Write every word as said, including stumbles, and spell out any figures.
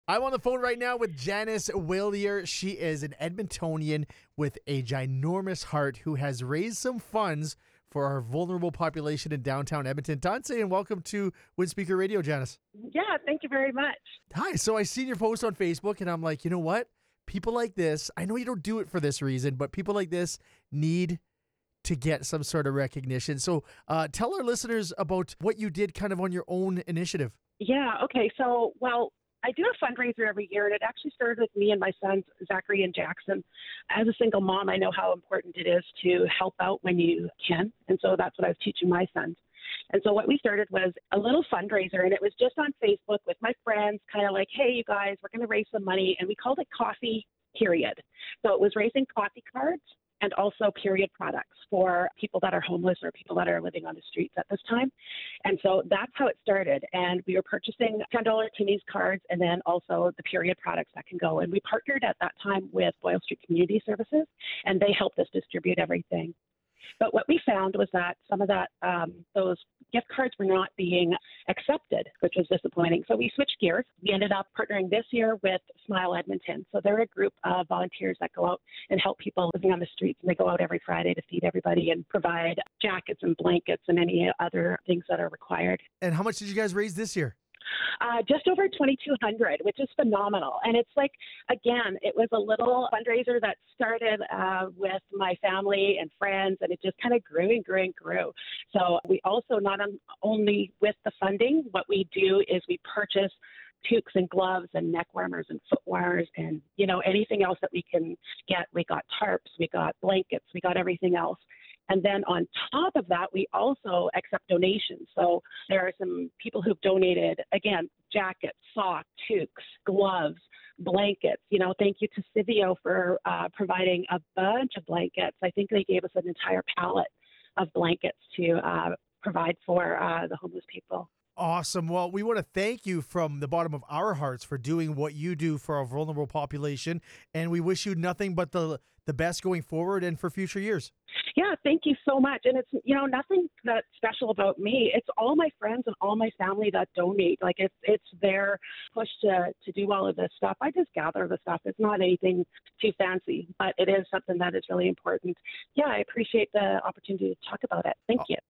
I'm on the phone right now with Janice Willier. She is an Edmontonian with a ginormous heart who has raised some funds for our vulnerable population in downtown Edmonton. Tanse, and welcome to Windspeaker Radio, Janice. Yeah, thank you very much. Hi. So I seen your post on Facebook, and I'm like, you know what? People like this, I know you don't do it for this reason, but people like this need to get some sort of recognition. So uh, tell our listeners about what you did kind of on your own initiative. Yeah, okay. So, well, I do a fundraiser every year, and it actually started with me and my sons, Zachary and Jackson. As a single mom, I know how important it is to help out when you can, and so that's what I was teaching my sons. And so what we started was a little fundraiser, and it was just on Facebook with my friends, kind of like, hey, you guys, we're going to raise some money, and we called it Coffee Period. So it was raising coffee cards and also period products for people that are homeless or people that are living on the streets at this time. And so that's how it started. And we were purchasing ten dollars Timmy's cards and then also the period products that can go. And we partnered at that time with Boyle Street Community Services, and they helped us distribute everything. But what we found was that some of that, um, those gift cards were not being accepted, which was disappointing. So we switched gears. We ended up partnering this year with Smile Edmonton. So they're a group of volunteers that go out and help people living on the streets. And they go out every Friday to feed everybody and provide jackets and blankets and any other things that are required. And how much did you guys raise this year? Uh, just over twenty-two hundred, which is phenomenal. And it's like, again, it was a little fundraiser that started uh, with my family and friends, and it just kind of grew and grew and grew. So we also not on, only with the funding, what we do is we purchase toques and gloves and neck warmers and foot warmers and, you know, anything else that we can get. We got tarps, we got blankets, we got everything else. And then on top of that, we also accept donations. So there are some people who've donated, again, jackets, socks, toques, gloves, blankets. You know, thank you to Civio for uh, providing a bunch of blankets. I think they gave us an entire pallet of blankets to uh, provide for uh, the homeless people. Awesome. Well, we want to thank you from the bottom of our hearts for doing what you do for our vulnerable population. And we wish you nothing but the the best going forward and for future years. Yeah, thank you so much. And it's, you know, nothing that's special about me. It's all my friends and all my family that donate. Like it's it's their push to, to do all of this stuff. I just gather the stuff. It's not anything too fancy, but it is something that is really important. Yeah, I appreciate the opportunity to talk about it. Thank you.